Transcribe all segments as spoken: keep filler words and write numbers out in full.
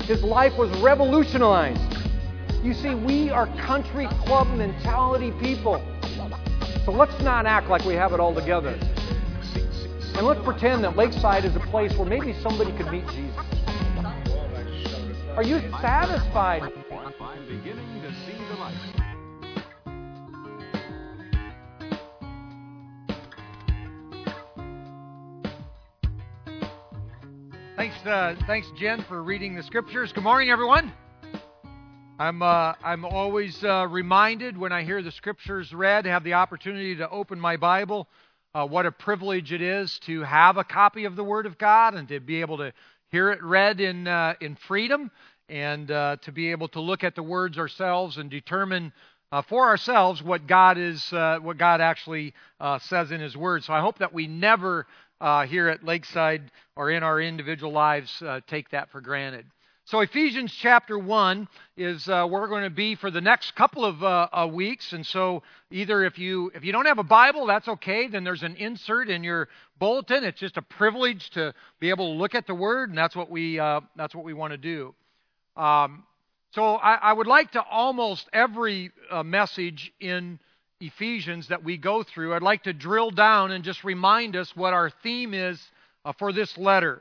His life was revolutionized. You see, we are country club mentality people. So let's not act like we have it all together. And let's pretend that Lakeside is a place where maybe somebody could meet Jesus. Are you satisfied? I'm beginning to see the light. Thanks, uh, thanks, Jen, for reading the scriptures. Good morning, everyone. I'm uh, I'm always uh, reminded when I hear the scriptures read, have the opportunity to open my Bible. Uh, what a privilege it is to have a copy of the Word of God and to be able to hear it read in uh, in freedom, and uh, to be able to look at the words ourselves and determine uh, for ourselves what God is, uh, what God actually uh, says in His Word. So I hope that we never uh, here at Lakeside or in our individual lives uh, take that for granted. So Ephesians chapter one is uh, where we're going to be for the next couple of uh, uh, weeks. And so either if you if you don't have a Bible, that's okay. Then there's an insert in your bulletin. It's just a privilege to be able to look at the Word, and that's what we uh, that's what we want to do. Um, so I, I would like to almost every uh, message in Ephesians that we go through, I'd like to drill down and just remind us what our theme is uh, for this letter.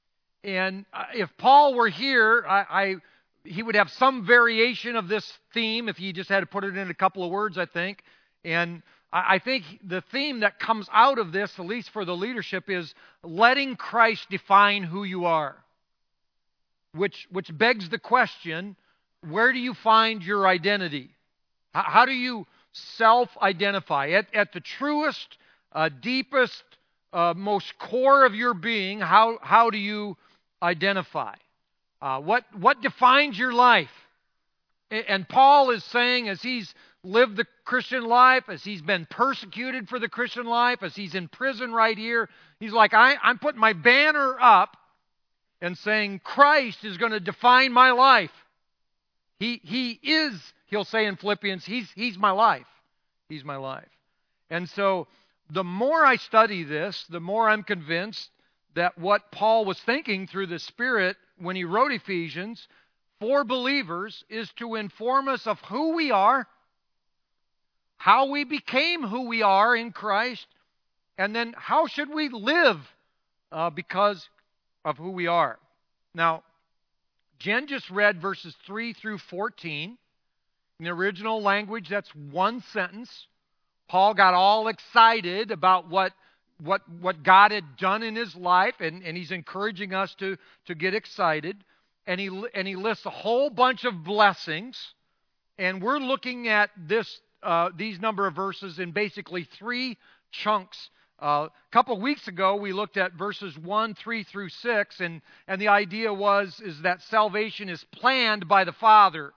And if Paul were here, I, I he would have some variation of this theme if he just had to put it in a couple of words, I think. And I, I think the theme that comes out of this, at least for the leadership, is letting Christ define who you are. Which, which begs the question, where do you find your identity? How, how do you self-identify? At, at the truest, uh, deepest, uh, most core of your being, how, how do you identify? Uh, what what defines your life? And Paul is saying, as he's lived the Christian life, as he's been persecuted for the Christian life, as he's in prison right here, he's like, I, I'm putting my banner up and saying, Christ is going to define my life. He he is, he'll say in Philippians, he's he's my life. He's my life. And so the more I study this, the more I'm convinced that what Paul was thinking through the Spirit when he wrote Ephesians for believers is to inform us of who we are, how we became who we are in Christ, and then how should we live uh, because of who we are. Now, Jen just read verses three through fourteen. In the original language, that's one sentence. Paul got all excited about what What what God had done in his life, and, and he's encouraging us to, to get excited. And he and he lists a whole bunch of blessings. And we're looking at this uh, these number of verses in basically three chunks. Uh, a couple of weeks ago, we looked at verses one, three through six, and, and the idea was is that salvation is planned by the Father.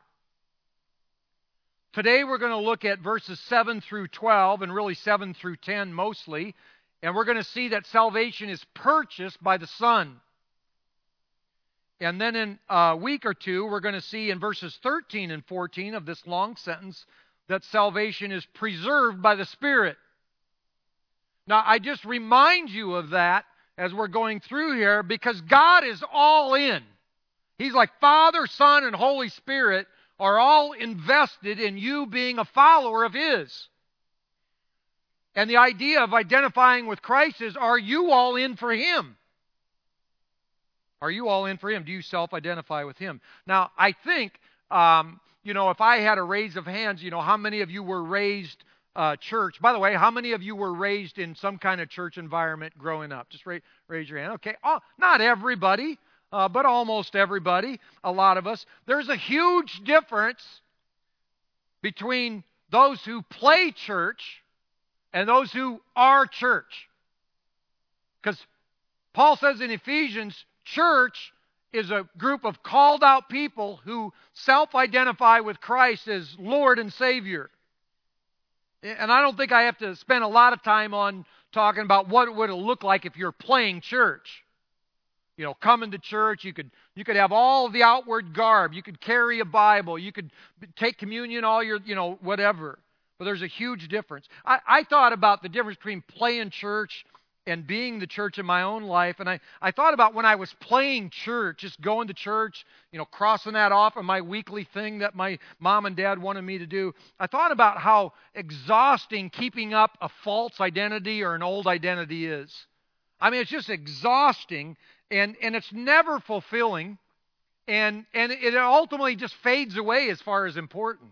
Today we're going to look at verses seven through twelve, and really seven through ten mostly. And we're going to see that salvation is purchased by the Son. And then in a week or two, we're going to see in verses thirteen and fourteen of this long sentence that salvation is preserved by the Spirit. Now, I just remind you of that as we're going through here because God is all in. He's like Father, Son, and Holy Spirit are all invested in you being a follower of His. And the idea of identifying with Christ is, are you all in for Him? Are you all in for Him? Do you self-identify with Him? Now, I think, um, you know, if I had a raise of hands, you know, how many of you were raised uh, church? By the way, how many of you were raised in some kind of church environment growing up? Just raise, raise your hand. Okay, oh, not everybody, uh, but almost everybody, a lot of us. There's a huge difference between those who play church and those who are church. Because Paul says in Ephesians, church is a group of called out people who self-identify with Christ as Lord and Savior. And I don't think I have to spend a lot of time on talking about what would it look like if you're playing church. You know, coming to church, you could you could have all the outward garb, you could carry a Bible, you could take communion, all your, you know, whatever. But there's a huge difference. I, I thought about the difference between playing church and being the church in my own life. And I, I thought about when I was playing church, just going to church, you know, crossing that off of my weekly thing that my mom and dad wanted me to do. I thought about how exhausting keeping up a false identity or an old identity is. I mean, it's just exhausting, and, and it's never fulfilling, and, and it ultimately just fades away as far as important.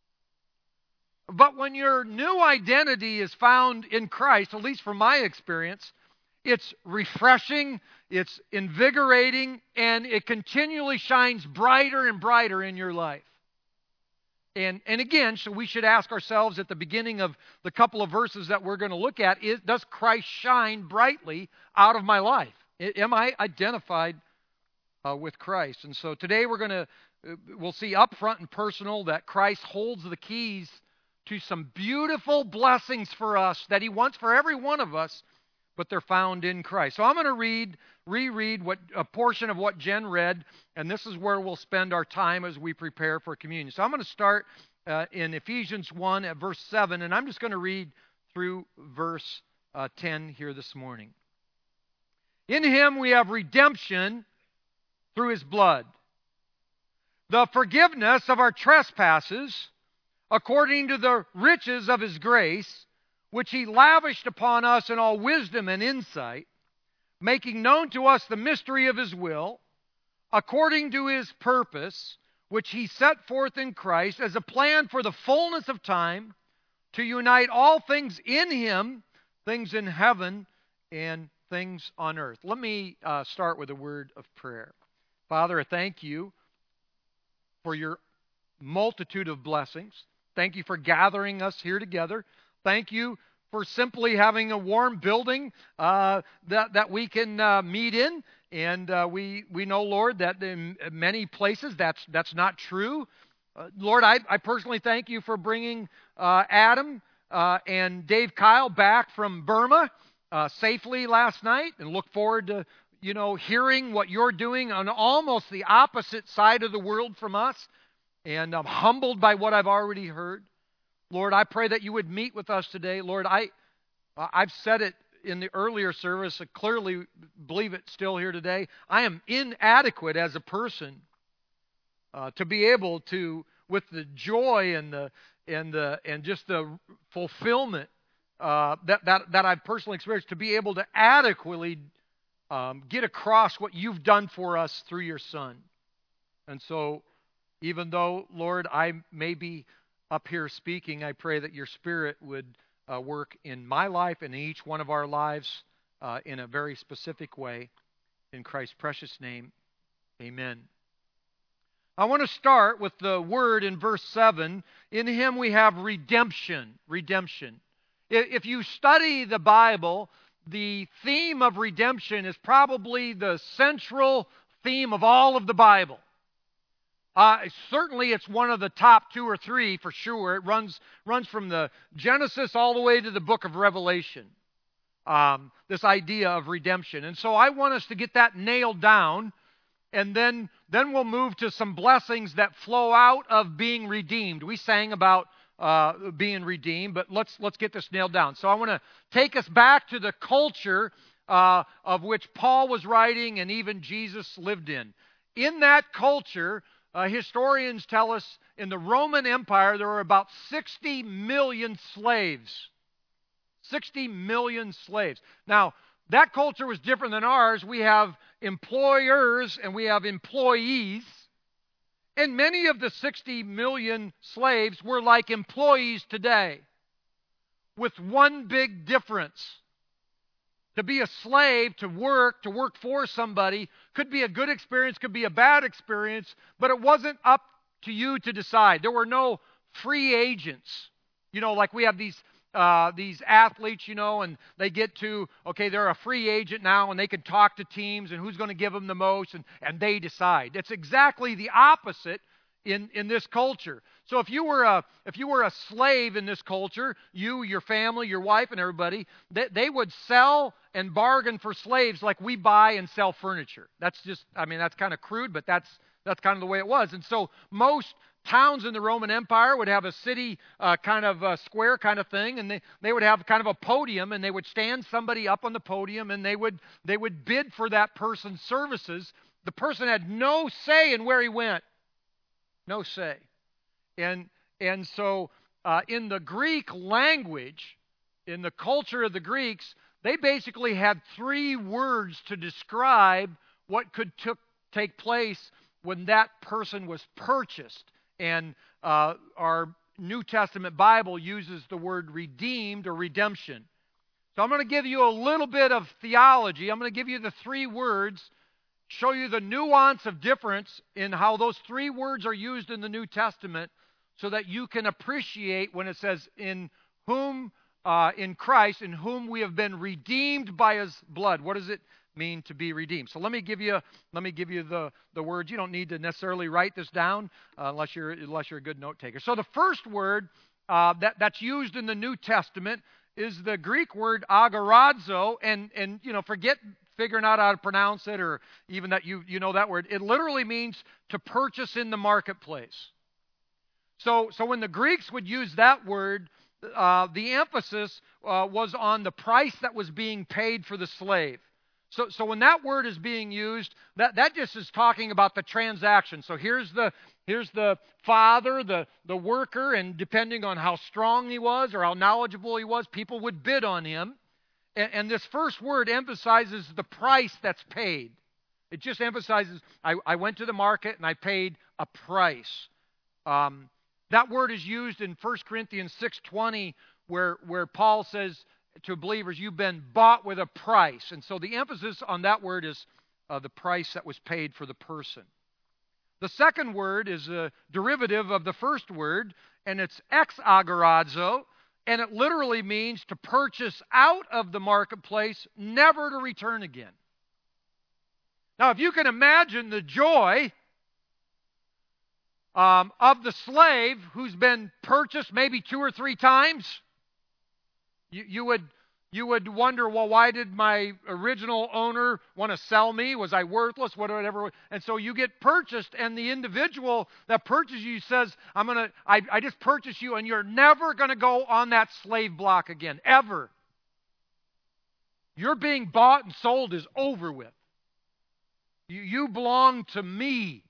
But when your new identity is found in Christ, at least from my experience, it's refreshing, it's invigorating, and it continually shines brighter and brighter in your life. And, and again, so we should ask ourselves at the beginning of the couple of verses that we're going to look at, is, does Christ shine brightly out of my life? Am I identified uh, with Christ? And so today we're going to, we'll see up front and personal that Christ holds the keys to some beautiful blessings for us that He wants for every one of us, but they're found in Christ. So I'm going to read, reread what a portion of what Jen read, and this is where we'll spend our time as we prepare for communion. So I'm going to start uh, in Ephesians one at verse seven, and I'm just going to read through verse uh, ten here this morning. In Him we have redemption through His blood, the forgiveness of our trespasses, according to the riches of His grace, which He lavished upon us in all wisdom and insight, making known to us the mystery of His will, according to His purpose, which He set forth in Christ as a plan for the fullness of time, to unite all things in Him, things in heaven and things on earth. Let me uh, start with a word of prayer. Father, I thank You for Your multitude of blessings. Thank You for gathering us here together. Thank You for simply having a warm building uh, that, that we can uh, meet in. And uh, we, we know, Lord, that in many places that's, that's not true. Uh, Lord, I, I personally thank You for bringing uh, Adam uh, and Dave Kyle back from Burma uh, safely last night, and look forward to, you know, hearing what You're doing on almost the opposite side of the world from us. And I'm humbled by what I've already heard. Lord, I pray that You would meet with us today. Lord, I, I've said it in the earlier service. I clearly believe it still here today. I am inadequate as a person uh, to be able to, with the joy and the and the and just the fulfillment uh, that that that I've personally experienced, to be able to adequately um, get across what You've done for us through Your Son. And so, even though, Lord, I may be up here speaking, I pray that Your Spirit would uh, work in my life and in each one of our lives uh, in a very specific way. In Christ's precious name, amen. I want to start with the word in verse seven. In Him we have redemption. Redemption. If you study the Bible, the theme of redemption is probably the central theme of all of the Bible. Uh, certainly it's one of the top two or three for sure. It runs runs from the Genesis all the way to the book of Revelation, um, this idea of redemption. And so I want us to get that nailed down, and then, then we'll move to some blessings that flow out of being redeemed. We sang about uh, being redeemed, but let's, let's get this nailed down. So I want to take us back to the culture uh, of which Paul was writing and even Jesus lived in. In that culture, Uh, historians tell us in the Roman Empire there were about sixty million slaves. sixty million slaves. Now, that culture was different than ours. We have employers and we have employees. And many of the sixty million slaves were like employees today, with one big difference. To be a slave, to work, to work for somebody, could be a good experience, could be a bad experience, but it wasn't up to you to decide. There were no free agents. You know, like we have these uh, these athletes, you know, and they get to, okay, they're a free agent now, and they can talk to teams and who's going to give them the most, and, and they decide. It's exactly the opposite in, in this culture. So if you were a if you were a slave in this culture, you, your family, your wife, and everybody, they, they would sell and bargain for slaves like we buy and sell furniture. That's just, I mean, that's kind of crude, but that's that's kind of the way it was. And so most towns in the Roman Empire would have a city uh, kind of uh, square kind of thing, and they, they would have kind of a podium, and they would stand somebody up on the podium, and they would they would bid for that person's services. The person had no say in where he went. No say. And, and so uh, in the Greek language, in the culture of the Greeks, they basically had three words to describe what could took, take place when that person was purchased. And uh, our New Testament Bible uses the word redeemed or redemption. So I'm going to give you a little bit of theology. I'm going to give you the three words, show you the nuance of difference in how those three words are used in the New Testament so that you can appreciate when it says, in whom, uh, in Christ, in whom we have been redeemed by His blood. What does it mean to be redeemed? So let me give you let me give you the, the words. You don't need to necessarily write this down uh, unless you're unless you're a good note taker. So the first word uh, that that's used in the New Testament is the Greek word agorazo, and and you know forget figuring out how to pronounce it or even that you you know that word. It literally means to purchase in the marketplace. So so when the Greeks would use that word, uh, the emphasis uh, was on the price that was being paid for the slave. So, so when that word is being used, that, that just is talking about the transaction. So here's the here's the father, the, the worker, and depending on how strong he was or how knowledgeable he was, people would bid on him. And, and this first word emphasizes the price that's paid. It just emphasizes, I, I went to the market and I paid a price. Um, that word is used in First Corinthians six twenty, where, where Paul says to believers, you've been bought with a price. And so the emphasis on that word is uh, the price that was paid for the person. The second word is a derivative of the first word, and it's exagorazo, and it literally means to purchase out of the marketplace, never to return again. Now, if you can imagine the joy um, of the slave who's been purchased maybe two or three times, You, you would you would wonder, well, why did my original owner want to sell me? Was I worthless? Whatever. And so you get purchased, and the individual that purchased you says, "I'm gonna, I, I just purchased you, and you're never gonna go on that slave block again, ever. Your being bought and sold is over with. You, you belong to me."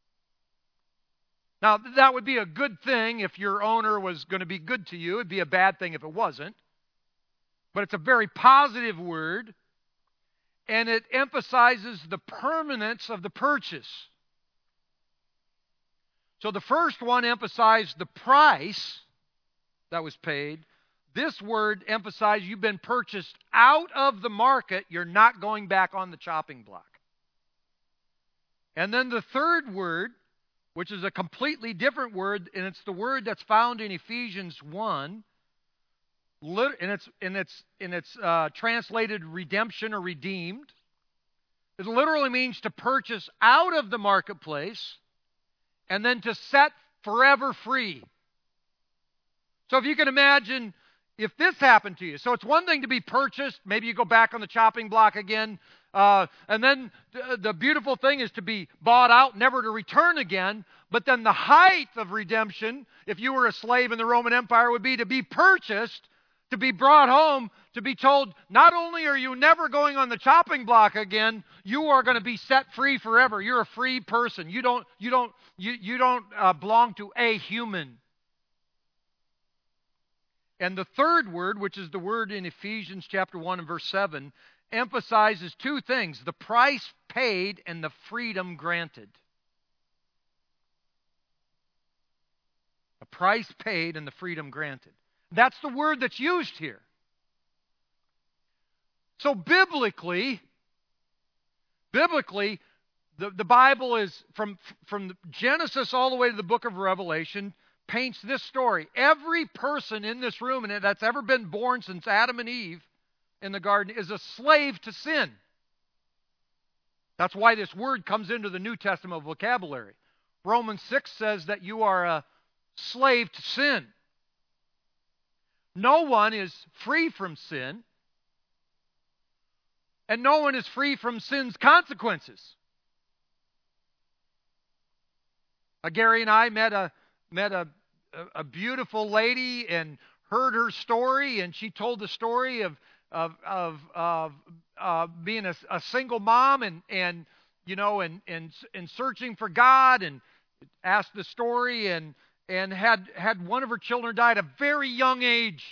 Now, that would be a good thing if your owner was going to be good to you. It'd be a bad thing if it wasn't. But it's a very positive word, and it emphasizes the permanence of the purchase. So the first one emphasized the price that was paid. This word emphasized you've been purchased out of the market. You're not going back on the chopping block. And then the third word, which is a completely different word, and it's the word that's found in Ephesians one, and it's, and it's, and it's uh, translated redemption or redeemed. It literally means to purchase out of the marketplace and then to set forever free. So if you can imagine if this happened to you. So it's one thing to be purchased. Maybe you go back on the chopping block again. Uh, and then the, the beautiful thing is to be bought out, never to return again. But then the height of redemption, if you were a slave in the Roman Empire, would be to be purchased, to be brought home, to be told, not only are you never going on the chopping block again, you are going to be set free forever. You're a free person. You don't, you don't, you, you don't uh, belong to a human. And the third word, which is the word in Ephesians chapter one and verse seven, emphasizes two things: the price paid and the freedom granted. The price paid and the freedom granted. That's the word that's used here. So biblically, biblically, the, the Bible is, from, from Genesis all the way to the book of Revelation, paints this story. Every person in this room and that's ever been born since Adam and Eve in the garden is a slave to sin. That's why this word comes into the New Testament vocabulary. Romans six says that you are a slave to sin. No one is free from sin, and no one is free from sin's consequences. Uh, Gary and I met a, met a, a, a beautiful lady and heard her story, and she told the story of of of, of uh, being a, a single mom and and you know and and and searching for God, and asked the story, and and had had one of her children die at a very young age.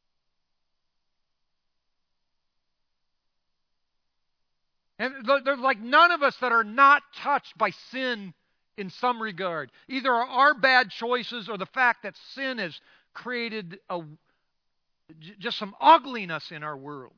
And there's like none of us that are not touched by sin in some regard. Either our bad choices or the fact that sin has created a, just some ugliness in our world.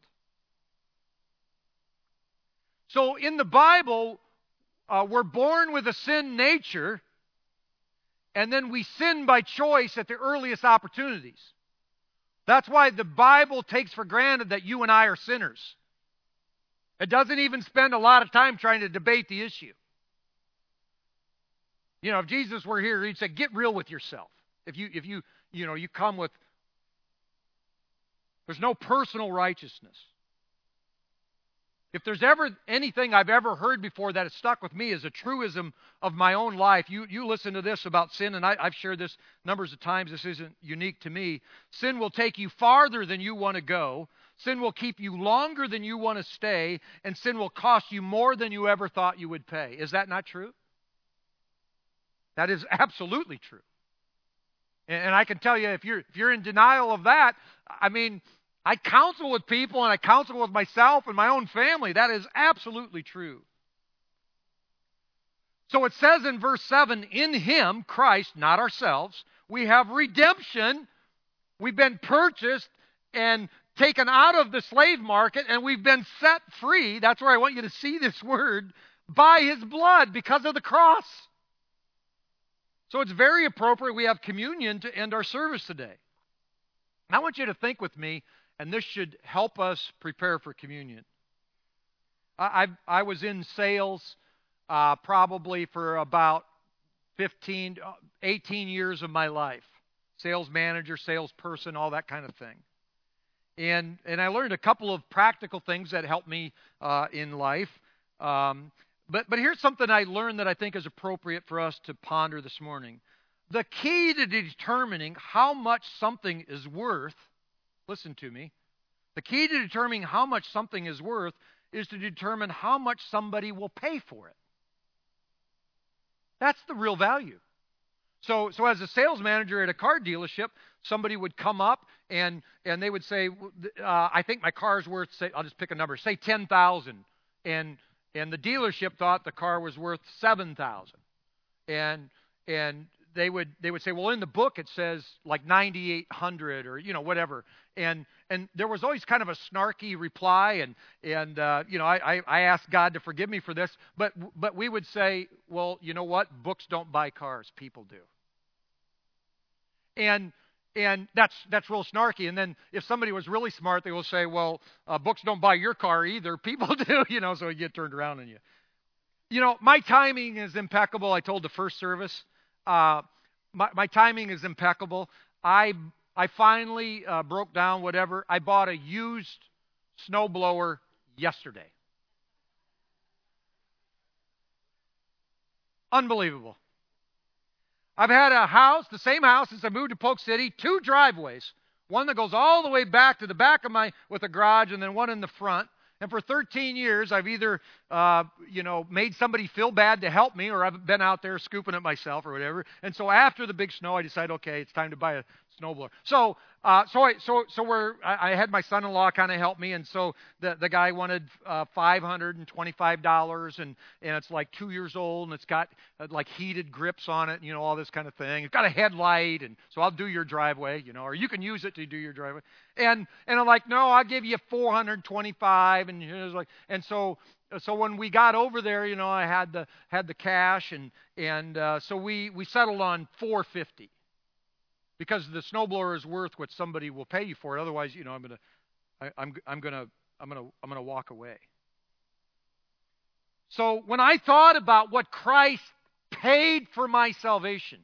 So in the Bible, uh, we're born with a sin nature, and then we sin by choice at the earliest opportunities. That's why the Bible takes for granted that you and I are sinners. It doesn't even spend a lot of time trying to debate the issue. You know, if Jesus were here, he'd say, get real with yourself. If you, if you, you know, you come with, there's no personal righteousness. If there's ever anything I've ever heard before that has stuck with me as a truism of my own life, you, you listen to this about sin, and I, I've shared this numbers of times. This isn't unique to me. Sin will take you farther than you want to go. Sin will keep you longer than you want to stay, and sin will cost you more than you ever thought you would pay. Is that not true? That is absolutely true. And, and I can tell you, if you're if you're in denial of that, I mean, I counsel with people, and I counsel with myself and my own family. That is absolutely true. So it says in verse seven, in Him, Christ, not ourselves, we have redemption. We've been purchased and taken out of the slave market, and we've been set free. That's where I want you to see this word, by His blood, because of the cross. So it's very appropriate we have communion to end our service today. I want you to think with me, and this should help us prepare for communion. I, I, I was in sales uh, probably for about fifteen, eighteen years of my life. Sales manager, salesperson, all that kind of thing. And and I learned a couple of practical things that helped me uh, in life. Um, but but here's something I learned that I think is appropriate for us to ponder this morning. The key to determining how much something is worth, listen to me, the key to determining how much something is worth is to determine how much somebody will pay for it. That's the real value. So, so as a sales manager at a car dealership, somebody would come up and and they would say, uh, "I think my car is worth, say, I'll just pick a number, say ten thousand," and and the dealership thought the car was worth seven thousand, and and they would they would say, "Well, in the book it says like ninety-eight hundred or you know whatever," and and there was always kind of a snarky reply, and and uh, you know I, I I asked God to forgive me for this, but but we would say, "Well, you know what? Books don't buy cars, people do." And and that's that's real snarky. And then if somebody was really smart, they will say, well, uh, books don't buy your car either. People do, you know, so you get turned around on you. You know, my timing is impeccable. I told the first service, uh, my, my timing is impeccable. I I finally uh, broke down whatever. I bought a used snowblower yesterday. Unbelievable. I've had a house, the same house since I moved to Polk City, two driveways. One that goes all the way back to the back of my, with a garage, and then one in the front. And for thirteen years, I've either, uh, you know, made somebody feel bad to help me, or I've been out there scooping it myself or whatever. And so after the big snow, I decided, okay, it's time to buy a snowblower. So, uh, so I, so, so we're, I, I had my son-in-law kind of help me, and so the the guy wanted uh, five hundred and twenty-five dollars, and and it's like two years old, and it's got uh, like heated grips on it, you know, all this kind of thing. It's got a headlight, and so I'll do your driveway, you know, or you can use it to do your driveway. And and I'm like, no, I'll give you four hundred twenty-five, and it was like, and so. So when we got over there, you know, I had the had the cash, and and uh, so we, we settled on four hundred fifty dollars because the snowblower is worth what somebody will pay you for it. Otherwise, you know, I'm gonna I, I'm I'm gonna I'm gonna I'm gonna walk away. So when I thought about what Christ paid for my salvation,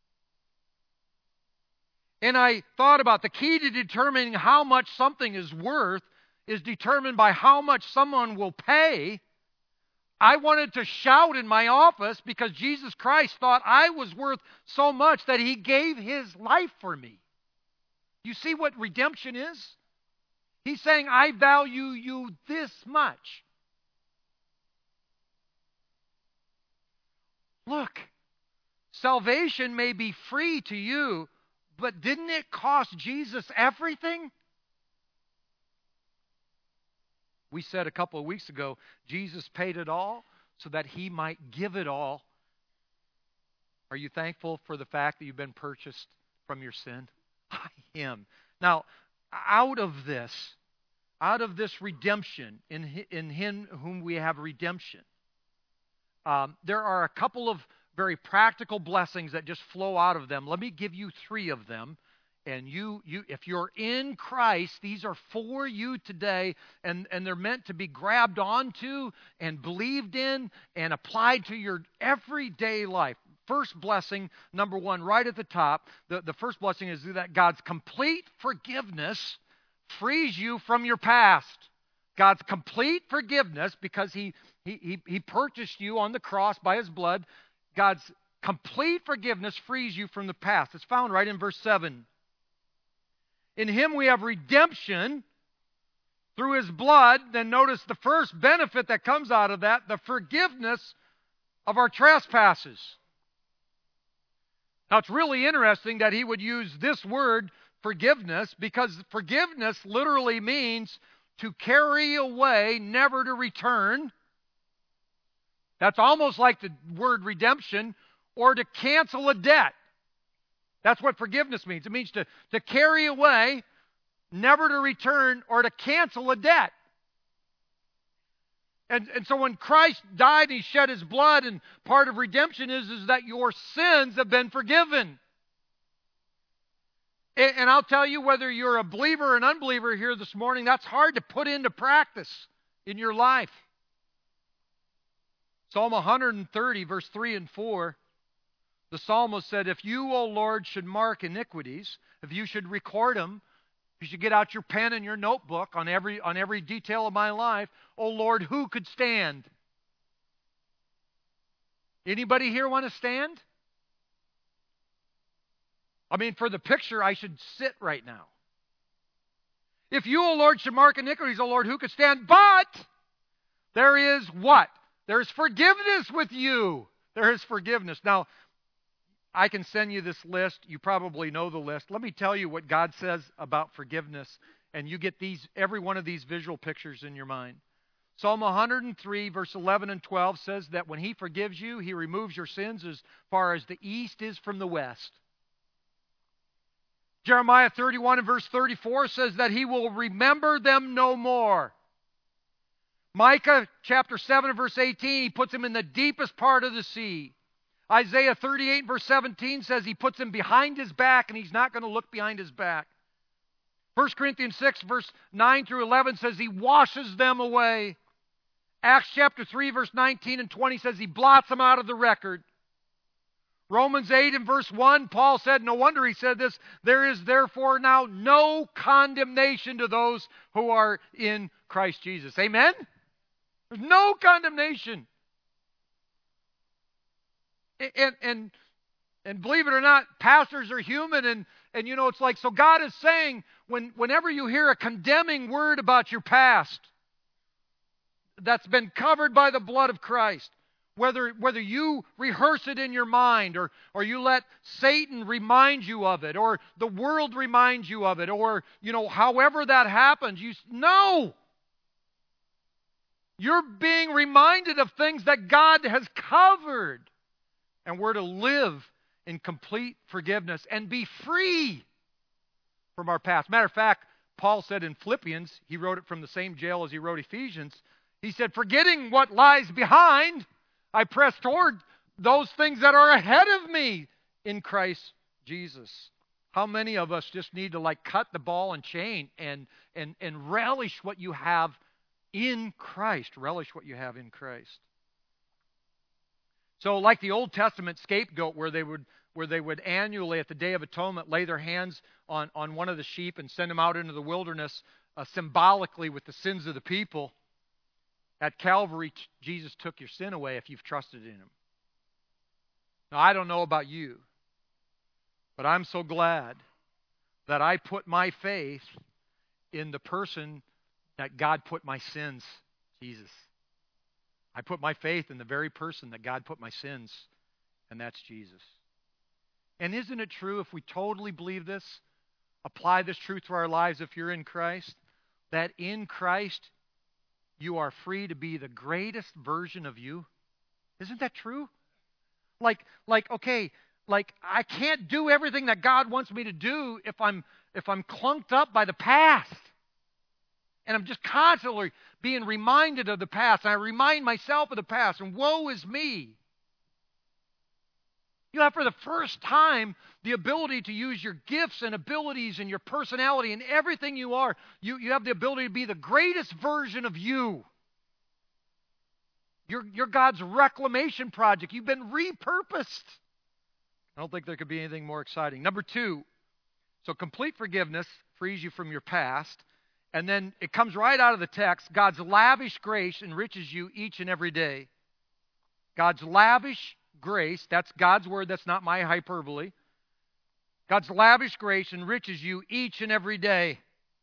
and I thought about the key to determining how much something is worth is determined by how much someone will pay, I wanted to shout in my office because Jesus Christ thought I was worth so much that He gave His life for me. You see what redemption is? He's saying, I value you this much. Look, salvation may be free to you, but didn't it cost Jesus everything? We said a couple of weeks ago, Jesus paid it all so that He might give it all. Are you thankful for the fact that you've been purchased from your sin? I am. Now, out of this, out of this redemption, in, in Him whom we have redemption, um, there are a couple of very practical blessings that just flow out of them. Let me give you three of them. And you, you, if you're in Christ, these are for you today, and, and they're meant to be grabbed onto and believed in and applied to your everyday life. First blessing, number one, right at the top, the, the first blessing is that God's complete forgiveness frees you from your past. God's complete forgiveness, because he, he, he, he purchased you on the cross by His blood. God's complete forgiveness frees you from the past. It's found right in verse seven. In Him we have redemption through His blood. Then notice the first benefit that comes out of that, the forgiveness of our trespasses. Now it's really interesting that he would use this word, forgiveness, because forgiveness literally means to carry away, never to return. That's almost like the word redemption, or to cancel a debt. That's what forgiveness means. It means to, to carry away, never to return, or to cancel a debt. And, and so when Christ died and He shed His blood, and part of redemption is, is that your sins have been forgiven. And, and I'll tell you, whether you're a believer or an unbeliever here this morning, that's hard to put into practice in your life. Psalm one thirty, verse three and four. The psalmist said, if you, O Lord, should mark iniquities, if you should record them, if you should get out your pen and your notebook on every, on every detail of my life, O Lord, who could stand? Anybody here want to stand? I mean, for the picture, I should sit right now. If you, O Lord, should mark iniquities, O Lord, who could stand? But there is what? There's forgiveness with you. There is forgiveness. Now, I can send you this list. You probably know the list. Let me tell you what God says about forgiveness, and you get these, every one of these visual pictures in your mind. Psalm one hundred three, verse eleven and twelve says that when He forgives you, He removes your sins as far as the east is from the west. Jeremiah thirty-one and verse thirty-four says that He will remember them no more. Micah chapter seven and verse eighteen, He puts them in the deepest part of the sea. Isaiah thirty-eight verse seventeen says He puts them behind His back, and He's not going to look behind His back. First Corinthians six verse nine through eleven says He washes them away. Acts chapter three verse nineteen and twenty says He blots them out of the record. Romans eight and verse one, Paul said, no wonder he said this, there is therefore now no condemnation to those who are in Christ Jesus. Amen? There's no condemnation. And, and, and believe it or not, pastors are human, and, and you know, it's like, so God is saying, when, whenever you hear a condemning word about your past that's been covered by the blood of Christ, whether, whether you rehearse it in your mind, or, or you let Satan remind you of it, or the world remind you of it, or, you know, however that happens, you no! You're being reminded of things that God has covered. And we're to live in complete forgiveness and be free from our past. Matter of fact, Paul said in Philippians, he wrote it from the same jail as he wrote Ephesians, he said, forgetting what lies behind, I press toward those things that are ahead of me in Christ Jesus. How many of us just need to like cut the ball and chain and, and, and relish what you have in Christ. Relish what you have in Christ. So like the Old Testament scapegoat, where they would where they would annually at the Day of Atonement lay their hands on, on one of the sheep and send them out into the wilderness uh, symbolically with the sins of the people. At Calvary, t- Jesus took your sin away if you've trusted in Him. Now, I don't know about you, but I'm so glad that I put my faith in the person that God put my sins, Jesus. I put my faith in the very person that God put my sins, and that's Jesus. And isn't it true, if we totally believe this, apply this truth to our lives if you're in Christ, that in Christ you are free to be the greatest version of you? Isn't that true? Like, like, okay, like I can't do everything that God wants me to do if I'm if I'm clunked up by the past. And I'm just constantly being reminded of the past. And I remind myself of the past. And woe is me. You have for the first time the ability to use your gifts and abilities and your personality and everything you are. You, you have the ability to be the greatest version of you. You're, you're God's reclamation project. You've been repurposed. I don't think there could be anything more exciting. Number two, so complete forgiveness frees you from your past. And then it comes right out of the text. God's lavish grace enriches you each and every day. God's lavish grace, that's God's word, that's not my hyperbole. God's lavish grace enriches you each and every day.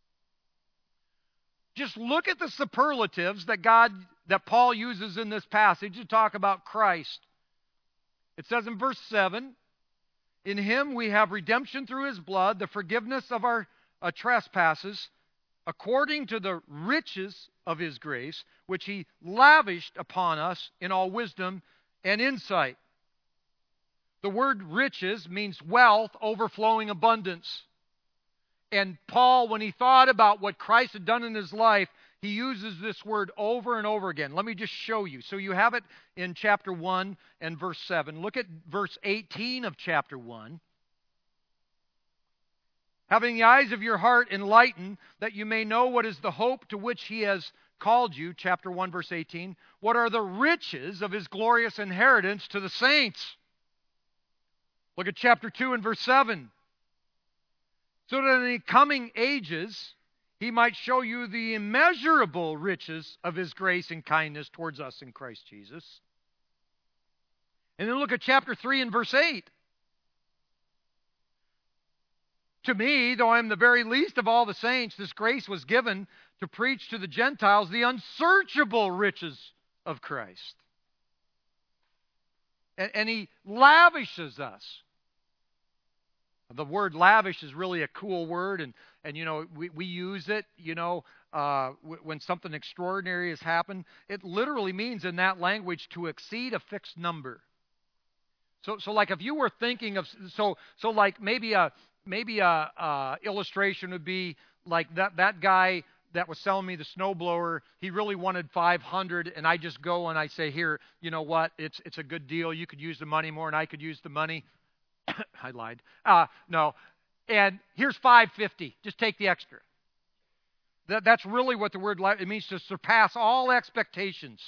Just look at the superlatives that God, that Paul uses in this passage to talk about Christ. It says in verse seven, in Him we have redemption through His blood, the forgiveness of our uh, trespasses, according to the riches of His grace, which He lavished upon us in all wisdom and insight. The word riches means wealth, overflowing abundance. And Paul, when he thought about what Christ had done in his life, he uses this word over and over again. Let me just show you. So you have it in chapter one and verse seven. Look at verse eighteen of chapter one. Having the eyes of your heart enlightened, that you may know what is the hope to which He has called you, chapter one, verse eighteen. What are the riches of His glorious inheritance to the saints? Look at chapter two and verse seven. So that in the coming ages He might show you the immeasurable riches of His grace and kindness towards us in Christ Jesus. And then look at chapter three and verse eight. To me, though I am the very least of all the saints, this grace was given to preach to the Gentiles the unsearchable riches of Christ. And, and He lavishes us. The word lavish is really a cool word, and, and you know, we, we use it, you know, uh, w- when something extraordinary has happened. It literally means in that language to exceed a fixed number. So, so like if you were thinking of, so, so like maybe a, maybe a, a illustration would be like that, that guy that was selling me the snowblower, he really wanted five hundred, and I just go and I say, here, you know what, it's, it's a good deal. You could use the money more, and I could use the money. I lied. Uh, no. And here's five fifty. Just take the extra. That, that's really what the word, it means to surpass all expectations.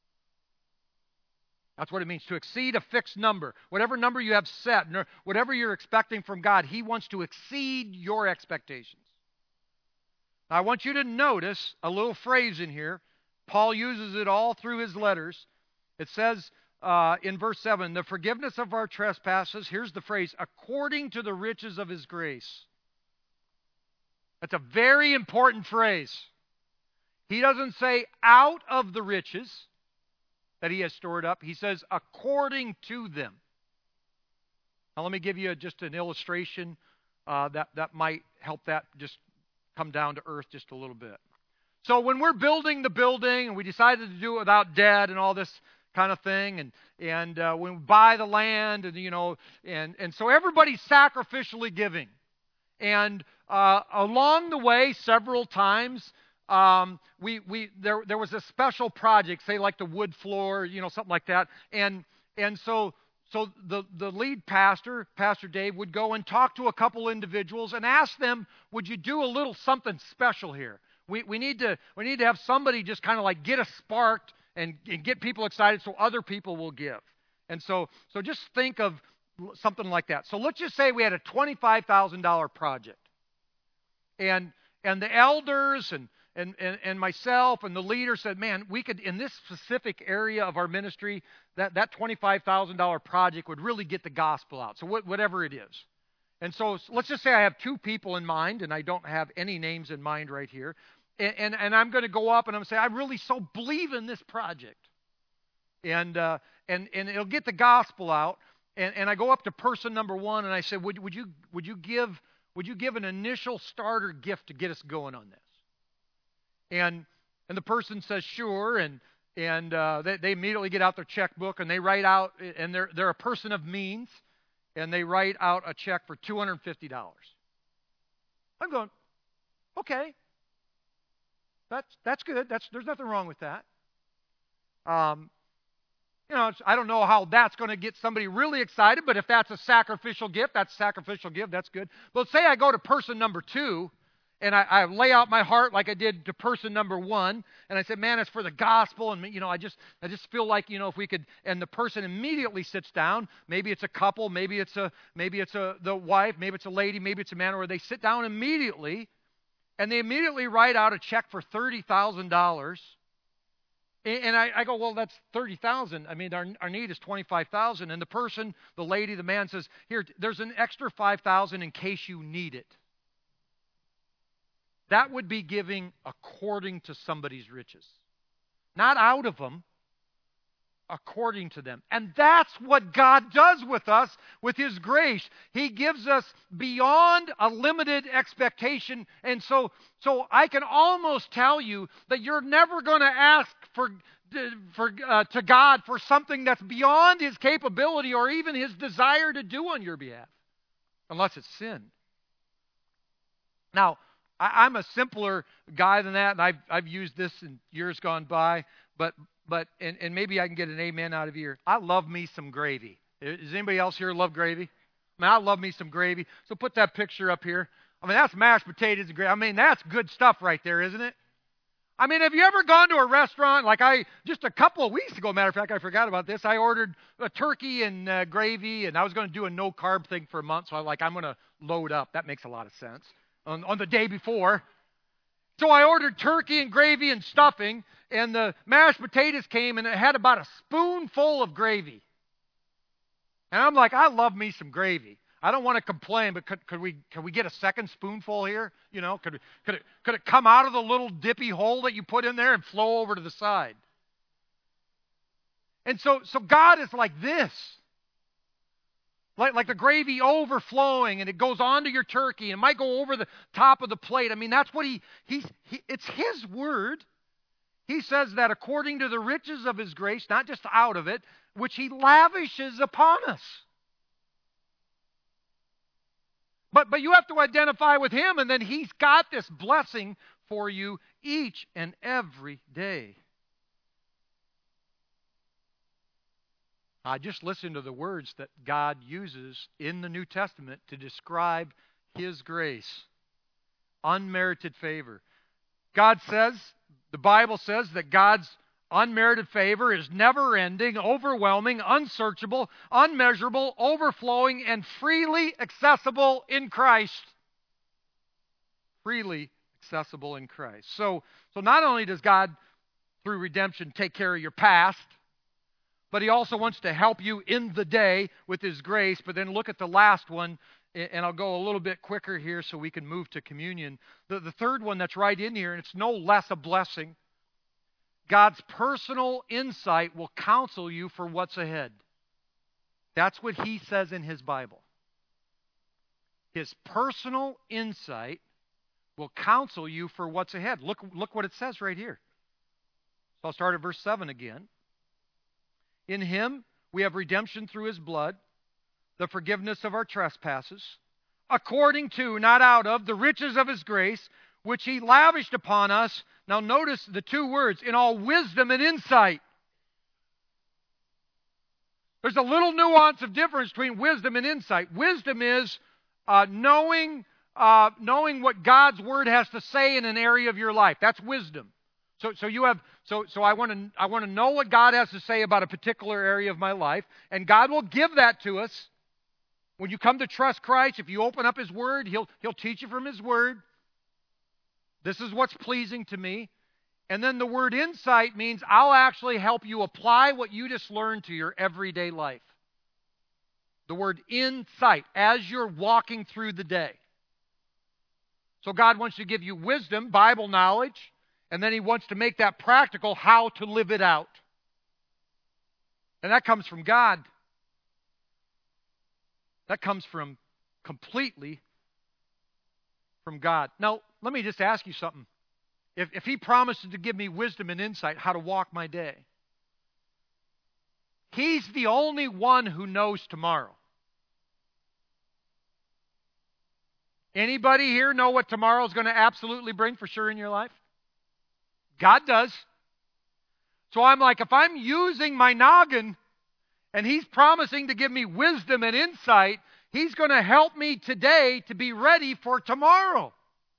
That's what it means, to exceed a fixed number. Whatever number you have set, whatever you're expecting from God, He wants to exceed your expectations. Now, I want you to notice a little phrase in here. Paul uses it all through his letters. It says uh, in verse seven, the forgiveness of our trespasses, here's the phrase, according to the riches of His grace. That's a very important phrase. He doesn't say out of the riches that He has stored up. He says according to them. Now let me give you just an illustration uh, that, that might help that just come down to earth just a little bit. So when we're building the building and we decided to do it without debt and all this kind of thing, and and uh, when we buy the land, and you know, and and so everybody's sacrificially giving, and uh, along the way, several times, um, we we there there was a special project, say like the wood floor, you know, something like that, and and so so the the lead pastor, Pastor Dave, would go and talk to a couple individuals and ask them, would you do a little something special here? We we need to we need to have somebody just kind of like get us sparked and, and get people excited so other people will give. And so so just think of something like that. So let's just say we had a twenty-five thousand dollars project. And and the elders and and, and, and myself and the leader said, man, we could, in this specific area of our ministry, that, that twenty-five thousand dollars project would really get the gospel out. So what, whatever it is. And so let's just say I have two people in mind, and I don't have any names in mind right here. And, and, and I'm going to go up and I'm going to say, I really so believe in this project. And, uh, and, and it'll get the gospel out. And, and I go up to person number one and I say, would, would, you, would, you give, would you give an initial starter gift to get us going on this? And, and the person says, sure. And, and uh, they, they immediately get out their checkbook and they write out, and they're, they're a person of means, and they write out a check for two hundred fifty dollars. I'm going, okay. That's that's good. That's there's nothing wrong with that. Um, you know, it's, I don't know how that's going to get somebody really excited, but if that's a sacrificial gift, that's a sacrificial gift. That's good. But say I go to person number two, and I, I lay out my heart like I did to person number one, and I said, "Man, it's for the gospel." And you know, I just I just feel like you know if we could, and the person immediately sits down. Maybe it's a couple, maybe it's a maybe it's a the wife, maybe it's a lady, maybe it's a man, or they sit down immediately. And they immediately write out a check for thirty thousand dollars. And I, I go, well, that's thirty thousand dollars. I mean, our, our need is twenty-five thousand dollars. And the person, the lady, the man says, here, there's an extra five thousand dollars in case you need it. That would be giving according to somebody's riches. Not out of them, according to them. And that's what God does with us with His grace. He gives us beyond a limited expectation. And so, so I can almost tell you that you're never going to ask for, for uh, to God for something that's beyond His capability or even His desire to do on your behalf, unless it's sin. Now, I, I'm a simpler guy than that, and I've, I've used this in years gone by, but But, and, and maybe I can get an amen out of here. I love me some gravy. Does anybody else here love gravy? I mean, I love me some gravy. So put that picture up here. I mean, that's mashed potatoes and gravy. I mean, that's good stuff right there, isn't it? I mean, have you ever gone to a restaurant, like I, just a couple of weeks ago, matter of fact, I forgot about this. I ordered a turkey and uh, gravy, and I was going to do a no-carb thing for a month, so I'm like, I'm going to load up. That makes a lot of sense. On, on the day before. So I ordered turkey and gravy and stuffing, and the mashed potatoes came, and it had about a spoonful of gravy. And I'm like, I love me some gravy. I don't want to complain, but could, could we could we get a second spoonful here? You know, could could it could it come out of the little dippy hole that you put in there and flow over to the side? And so so God is like this. Like, like the gravy overflowing, and it goes onto your turkey, and it might go over the top of the plate. I mean, that's what he, he's, he, it's His word. He says that according to the riches of His grace, not just out of it, which He lavishes upon us. But, but you have to identify with Him, and then He's got this blessing for you each and every day. I just listened to the words that God uses in the New Testament to describe His grace. Unmerited favor. God says, the Bible says that God's unmerited favor is never-ending, overwhelming, unsearchable, unmeasurable, overflowing, and freely accessible in Christ. Freely accessible in Christ. So, so not only does God, through redemption, take care of your past, but He also wants to help you in the day with His grace. But then look at the last one, and I'll go a little bit quicker here so we can move to communion. The, the third one that's right in here, and it's no less a blessing. God's personal insight will counsel you for what's ahead. That's what He says in His Bible. His personal insight will counsel you for what's ahead. Look, look what it says right here. So I'll start at verse seven again. In Him we have redemption through His blood, the forgiveness of our trespasses, according to, not out of, the riches of His grace, which He lavished upon us. Now notice the two words, in all wisdom and insight. There's a little nuance of difference between wisdom and insight. Wisdom is uh, knowing, uh, knowing what God's Word has to say in an area of your life. That's wisdom. So, so you have, so, so I want to, I want to know what God has to say about a particular area of my life, and God will give that to us. When you come to trust Christ, if you open up His Word, He'll, He'll teach you from His Word. This is what's pleasing to me. And then the word insight means I'll actually help you apply what you just learned to your everyday life. The word insight, as you're walking through the day. So God wants to give you wisdom, Bible knowledge, and then He wants to make that practical, how to live it out. And that comes from God. That comes from completely from God. Now, let me just ask you something. If, if He promises to give me wisdom and insight how to walk my day, He's the only one who knows tomorrow. Anybody here know what tomorrow is going to absolutely bring for sure in your life? God does. So I'm like, if I'm using my noggin and He's promising to give me wisdom and insight, He's going to help me today to be ready for tomorrow.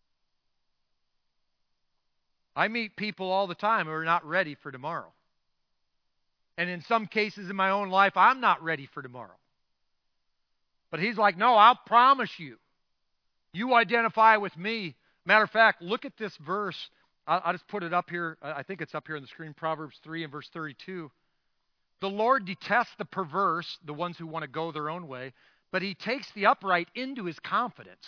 I meet people all the time who are not ready for tomorrow. And in some cases in my own life, I'm not ready for tomorrow. But He's like, no, I'll promise you. You identify with me. Matter of fact, look at this verse. I'll, I'll just put it up here. I think it's up here on the screen. Proverbs three and verse thirty-two. The Lord detests the perverse, the ones who want to go their own way, but He takes the upright into His confidence.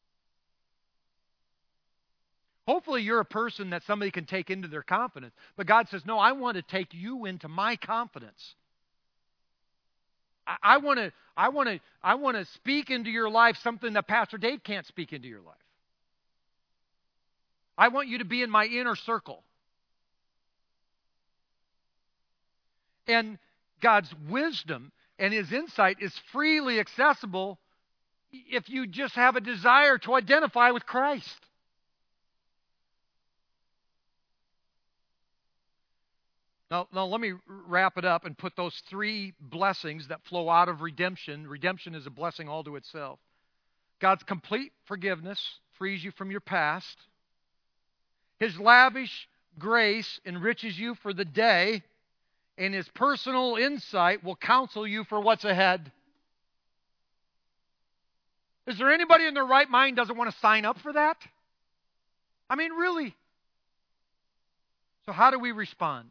Hopefully you're a person that somebody can take into their confidence. But God says, no, I want to take you into my confidence. I, I want to I want to I want to speak into your life something that Pastor Dave can't speak into your life. I want you to be in my inner circle. And God's wisdom and His insight is freely accessible if you just have a desire to identify with Christ. Now, now, let me wrap it up and put those three blessings that flow out of redemption. Redemption is a blessing all to itself. God's complete forgiveness frees you from your past. His lavish grace enriches you for the day. And His personal insight will counsel you for what's ahead. Is there anybody in their right mind doesn't want to sign up for that? I mean, really? So how do we respond?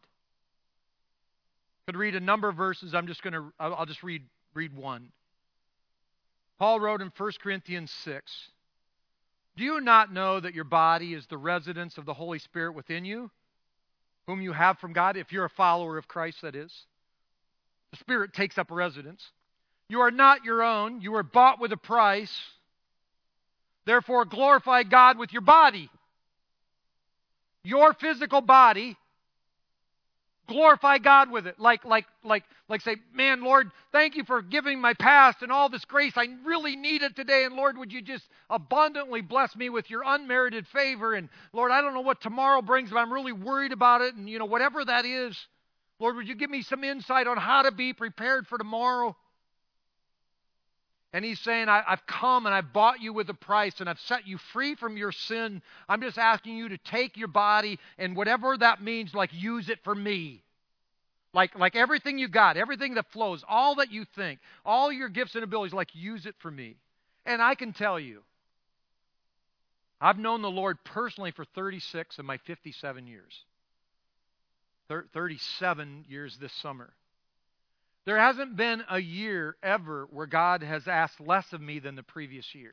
I could read a number of verses. I'm just going to, I'll just read, read one. Paul wrote in First Corinthians six, do you not know that your body is the residence of the Holy Spirit within you, whom you have from God? If you're a follower of Christ, that is. The Spirit takes up residence. You are not your own. You were bought with a price. Therefore, glorify God with your body. Your physical body. Glorify God with it. Like, like, like, like say, man, Lord, thank you for giving my past and all this grace. I really need it today. And Lord, would you just abundantly bless me with your unmerited favor? And Lord, I don't know what tomorrow brings, but I'm really worried about it. And, you know, whatever that is, Lord, would you give me some insight on how to be prepared for tomorrow? And He's saying, I, I've come and I've bought you with a price and I've set you free from your sin. I'm just asking you to take your body and whatever that means, like use it for me. Like, like everything you got, everything that flows, all that you think, all your gifts and abilities, like use it for me. And I can tell you, I've known the Lord personally for thirty-six of my fifty-seven years. thirty-seven years this summer. There hasn't been a year ever where God has asked less of me than the previous year.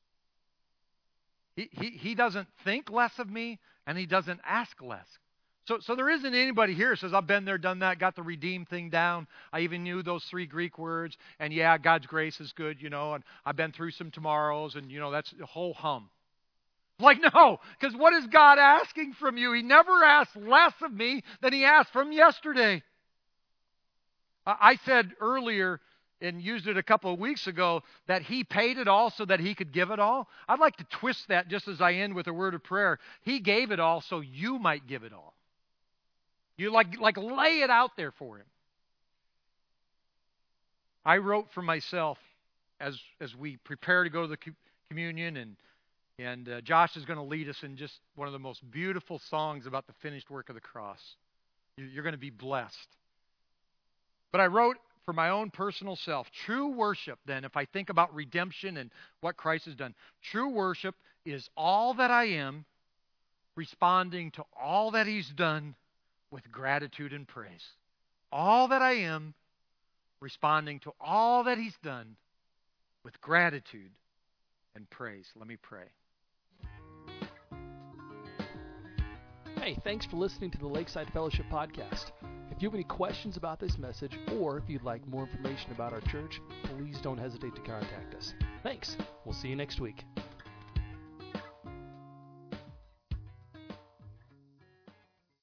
He, he, he doesn't think less of me, and He doesn't ask less. So, so there isn't anybody here who says, I've been there, done that, got the redeem thing down. I even knew those three Greek words. And yeah, God's grace is good, you know, and I've been through some tomorrows, and, you know, that's the whole hum. Like, no, because what is God asking from you? He never asked less of me than He asked from yesterday. I said earlier, and used it a couple of weeks ago, that He paid it all so that He could give it all. I'd like to twist that just as I end with a word of prayer. He gave it all so you might give it all. You like, like lay it out there for Him. I wrote for myself as as we prepare to go to the communion, and and uh, Josh is going to lead us in just one of the most beautiful songs about the finished work of the cross. You're going to be blessed. But I wrote for my own personal self, true worship then, if I think about redemption and what Christ has done, true worship is all that I am responding to all that He's done with gratitude and praise. All that I am, responding to all that He's done with gratitude and praise. Let me pray. Hey, thanks for listening to the Lakeside Fellowship Podcast. If you have any questions about this message, or if you'd like more information about our church, please don't hesitate to contact us. Thanks. We'll see you next week.